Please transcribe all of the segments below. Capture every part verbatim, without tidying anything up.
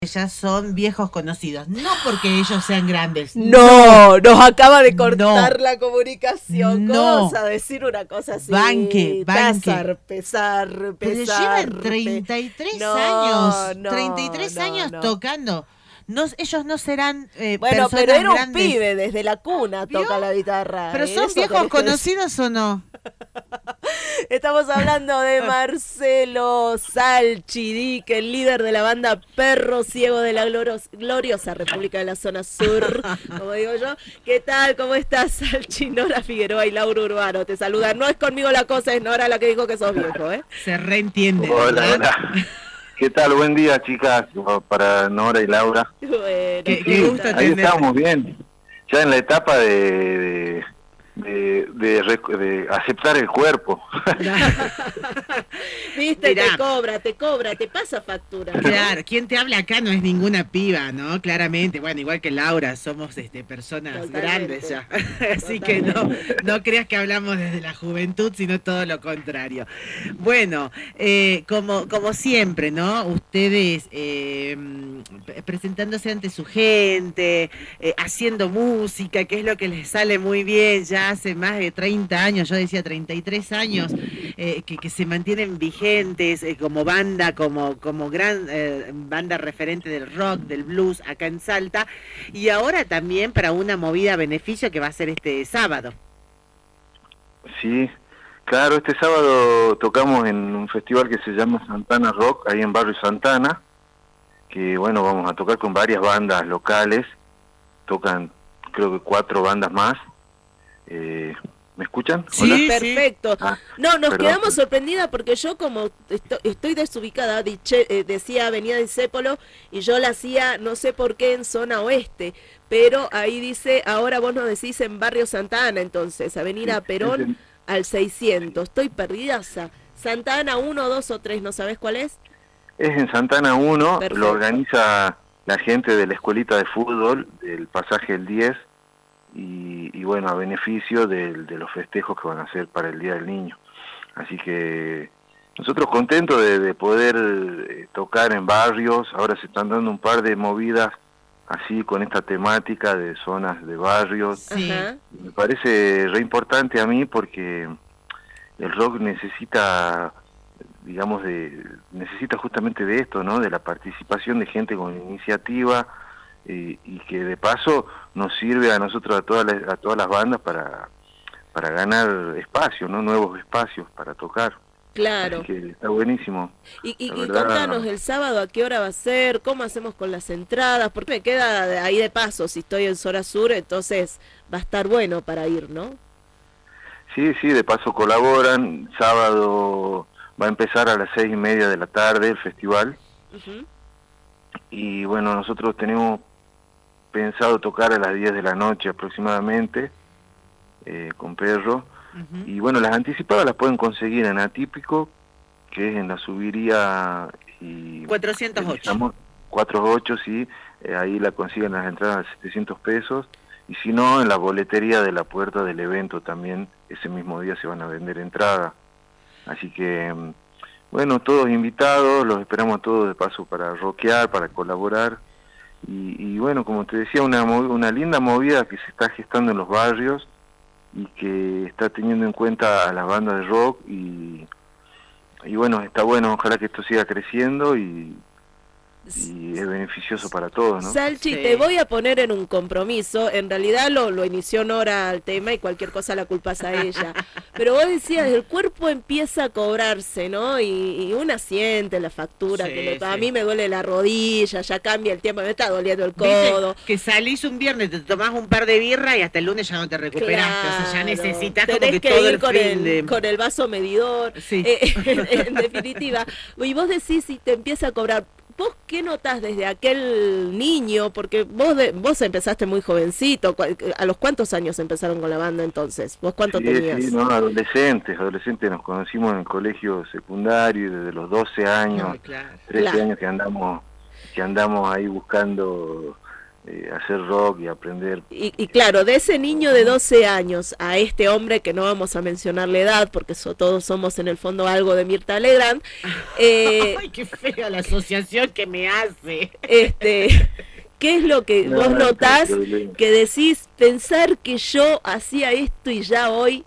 Ya son viejos conocidos, no porque ellos sean grandes. No, nos acaba de cortar no, la comunicación. ¿Cómo no. vas a decir una cosa así? Banque, banque. Tazar, pesar, Pero pesar. llevan treinta y tres no, años, no, treinta y tres no, años no. tocando. No, ellos no serán eh, Bueno, personas pero era un grandes. pibe, desde la cuna ¿Vio? toca la guitarra. ¿Pero son Eso viejos tenés que conocidos o no? Estamos hablando de Marcelo Salchirique, el líder de la banda Perro Ciego de la gloros- gloriosa República de la Zona Sur, como digo yo. ¿Qué tal? ¿Cómo estás, Salchi? Nora Figueroa y Laura Urbano te saludan. No es conmigo la cosa, es Nora la que dijo que sos viejo, ¿eh? Se reentiende, Hola, ¿verdad? hola. ¿Qué tal? Buen día, chicas, para Nora y Laura. Bueno, Qué- Sí, qué gusto ahí tenerte. estamos bien. Ya en la etapa de, de, de, de rec- de aceptar el cuerpo. Viste, Mirá. te cobra, te cobra, te pasa factura. ¿no? Claro, quien te habla acá no es ninguna piba, ¿no? Claramente, bueno, igual que Laura, somos este, personas Totalmente. grandes ya. Así que no, no creas que hablamos desde la juventud, sino todo lo contrario. Bueno, eh, como, como siempre, ¿no? Ustedes eh, presentándose ante su gente, eh, haciendo música, que es lo que les sale muy bien, ya hace más de treinta años, yo decía treinta y tres años, eh, que, que se mantienen vigentes eh, como banda, como, como gran eh, banda referente del rock, del blues acá en Salta, y ahora también para una movida a beneficio que va a ser este sábado. Sí, claro, este sábado tocamos en un festival que se llama Santana Rock, ahí en Barrio Santana, que bueno, vamos a tocar con varias bandas locales, tocan creo que cuatro bandas más. Eh, ¿Me escuchan? Sí, Hola. sí. Perfecto. Ah, No, nos perdón. quedamos sorprendidas porque yo como esto- estoy desubicada, diche- eh, decía Avenida Discépolo y yo la hacía no sé por qué en zona oeste, pero ahí dice, ahora vos nos decís en Barrio Santa Ana, entonces, Avenida Sí, Perón es en- al seiscientos. Estoy perdidaza. Santa Ana uno, dos o tres, ¿no sabés cuál es? Es en Santana uno, Perfecto. lo organiza la gente de la escuelita de fútbol, del pasaje el diez, y, y bueno, a beneficio del- de los festejos que van a hacer para el Día del Niño. Así que nosotros contentos de, de poder eh, tocar en barrios, ahora se están dando un par de movidas así con esta temática de zonas de barrios. Sí. Ajá. Me parece re importante a mí porque el rock necesita, digamos, de necesita justamente de esto, ¿no? De la participación de gente con iniciativa eh, y que de paso nos sirve a nosotros, a todas las, a todas las bandas para, para ganar espacios, ¿no? Nuevos espacios para tocar. Claro. Así que está buenísimo. Y, y, La y verdad- contanos el sábado a qué hora va a ser, cómo hacemos con las entradas, porque me queda de- ahí de paso, si estoy en zona sur, entonces va a estar bueno para ir, ¿no? Sí, sí, de paso colaboran. Sábado va a empezar a las seis y media de la tarde el festival. Ujú. Y bueno, nosotros tenemos pensado tocar a las diez de la noche aproximadamente eh, con Perro. Ujú. Y bueno, las anticipadas las pueden conseguir en Atípico, que es en la Subiría y... cuatrocientos ocho. Estamos cuatrocientos ocho, sí, eh, ahí la consiguen las entradas a setecientos pesos. Y si no, en la boletería de la puerta del evento también, ese mismo día se van a vender entradas. Así que, mm, bueno, todos invitados, los esperamos a todos de paso para rockear, para colaborar. Y, y bueno, como te decía, una, movi- una linda movida que se está gestando en los barrios y que está teniendo en cuenta a las bandas de rock y, y bueno, está bueno, ojalá que esto siga creciendo y, y es beneficioso para todos, ¿no? Salchi, Sí. te voy a poner en un compromiso, en realidad lo, lo inició Nora al tema y cualquier cosa la culpas a ella, pero vos decías, el cuerpo empieza a cobrarse, ¿no? Y, y una siente la factura, Sí, que le- a sí. mí me duele la rodilla, ya cambia el tiempo, me está doliendo el ¿Viste? codo. Que salís un viernes, te tomás un par de birra y hasta el lunes ya no te recuperaste. O sea, ya Claro. necesitas como Tenés que, que todo ir el con fin el, de... con el vaso medidor. Sí. Eh, en, en definitiva. Y vos decís si te empieza a cobrar. ¿Vos qué notás desde aquel niño? Porque vos de, vos empezaste muy jovencito. ¿cu- ¿A los cuántos años empezaron con la banda entonces? ¿Vos cuánto Sí, tenías? sí, no, adolescentes, adolescentes nos conocimos en el colegio secundario y desde los doce años, Ay, claro. trece Claro. años que andamos, que andamos ahí buscando eh, hacer rock y aprender. Y, y claro, de ese niño de doce años a este hombre, que no vamos a mencionar la edad, porque so, todos somos en el fondo algo de Mirta Legrand. Eh, ¡Ay, qué fea la asociación que me hace! Este, ¿qué es lo que No, vos no, notás qué violento. que decís, pensar que yo hacía esto y ya hoy,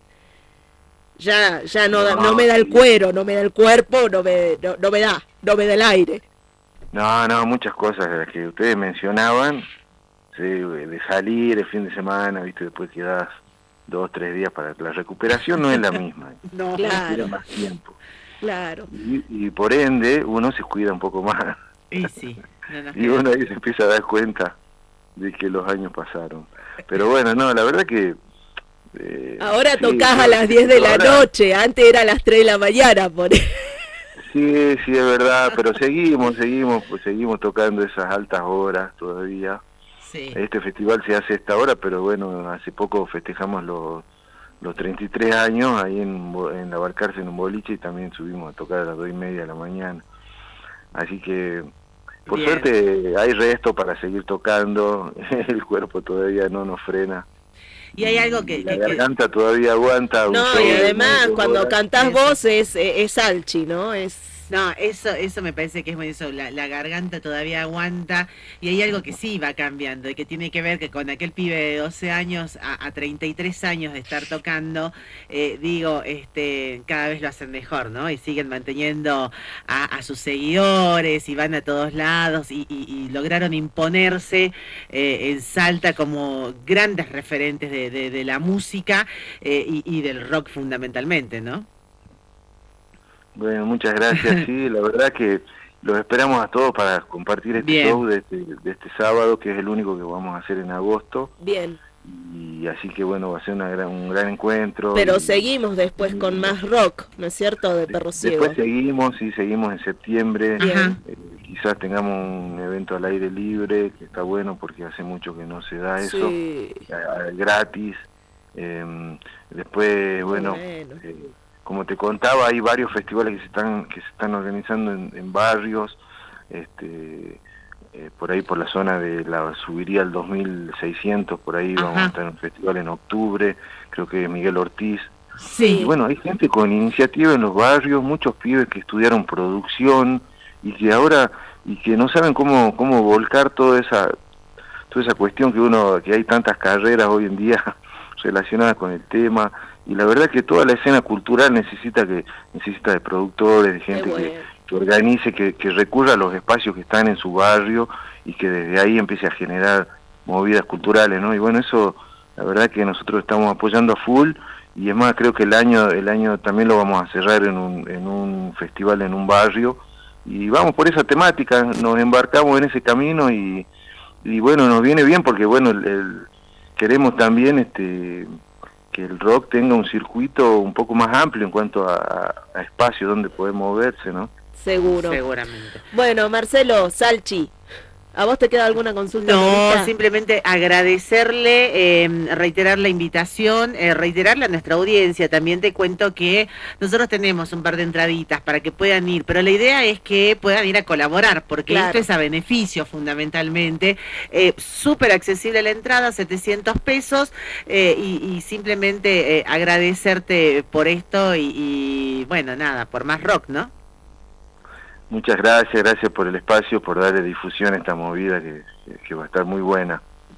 ya ya no, da- No, no me da el sí. cuero, no me da el cuerpo, no me, no, no me da, no me da el aire? No, no, muchas cosas de las que ustedes mencionaban, sí, de salir el fin de semana, viste, después quedás dos, tres días para la recuperación no es la misma, No, Claro. requiere más tiempo. Claro. Y, y por ende uno se cuida un poco más y sí. No nos y queda- uno ahí se empieza a dar cuenta de que los años pasaron. Pero bueno, no, la verdad que... eh, Ahora sí, tocás a yo- las diez de la ahora- noche, antes era a las tres de la mañana, por Sí, sí, es verdad, pero seguimos, seguimos, pues seguimos tocando esas altas horas todavía. Sí. Este festival se hace a esta hora, pero bueno, hace poco festejamos los, los treinta y tres años ahí en, Bo- en la Barcarce, en un boliche, y también subimos a tocar a las dos y media de la mañana. Así que, por Bien. suerte, hay resto para seguir tocando, el cuerpo todavía no nos frena. Y hay algo que... La que- que- garganta todavía aguanta. un No, show y de además más de dos cuando horas. cantás Eso. vos es, es, es Salchi, ¿no? Es... No, eso eso me parece que es muy eso, la, la garganta todavía aguanta, y hay algo que sí va cambiando y que tiene que ver que con aquel pibe de doce años a, a treinta y tres años de estar tocando, eh, digo, este cada vez lo hacen mejor, ¿no? Y siguen manteniendo a, a sus seguidores y van a todos lados y, y- y lograron imponerse eh, en Salta como grandes referentes de, de- de la música eh, y, y del rock fundamentalmente, ¿no? Bueno, muchas gracias, sí, la verdad que los esperamos a todos para compartir este Bien. show de este, de este sábado, que es el único que vamos a hacer en agosto, Bien, y así que bueno, va a ser una gran, un gran encuentro. pero y- seguimos después con más rock, ¿no es cierto? De Perro Ciego. Después seguimos, sí, seguimos en septiembre, Ajá. eh, quizás tengamos un evento al aire libre, que está bueno porque hace mucho que no se da eso, Sí. a- a- gratis. Eh, después, bueno, Bueno. eh, como te contaba, hay varios festivales que se están que se están organizando en, en barrios, este, eh, por ahí por la zona de la subiría al dos mil seiscientos, por ahí vamos Ajá. a estar en un festival en octubre, creo que Miguel Ortiz. Sí. Y bueno, hay gente con iniciativa en los barrios, muchos pibes que estudiaron producción y que ahora y que no saben cómo cómo volcar toda esa toda esa cuestión que uno que hay tantas carreras hoy en día relacionadas con el tema, y la verdad que toda la escena cultural necesita que necesita de productores, de gente bueno. que, que organice, que, que recurra a los espacios que están en su barrio y que desde ahí empiece a generar movidas culturales, ¿no? Y bueno, eso la verdad que nosotros estamos apoyando a full, y es más, creo que el año el año también lo vamos a cerrar en un, en un festival en un barrio, y vamos por esa temática, nos embarcamos en ese camino, y, y bueno, nos viene bien porque bueno, el, el- queremos también este que el rock tenga un circuito un poco más amplio en cuanto a, a, a espacio donde poder moverse, ¿no? Seguro. Seguramente. Bueno, Marcelo, Salchi, ¿a vos te queda alguna consulta? No, Marita? simplemente agradecerle, eh, reiterar la invitación, eh, reiterarle a nuestra audiencia. También te cuento que nosotros tenemos un par de entraditas para que puedan ir, pero la idea es que puedan ir a colaborar, porque Claro. esto es a beneficio fundamentalmente. Eh, súper accesible la entrada, setecientos pesos, eh, y, y simplemente eh, agradecerte por esto y, y bueno, nada, por más rock, ¿no? Muchas gracias, gracias por el espacio, por darle difusión a esta movida que, que va a estar muy buena.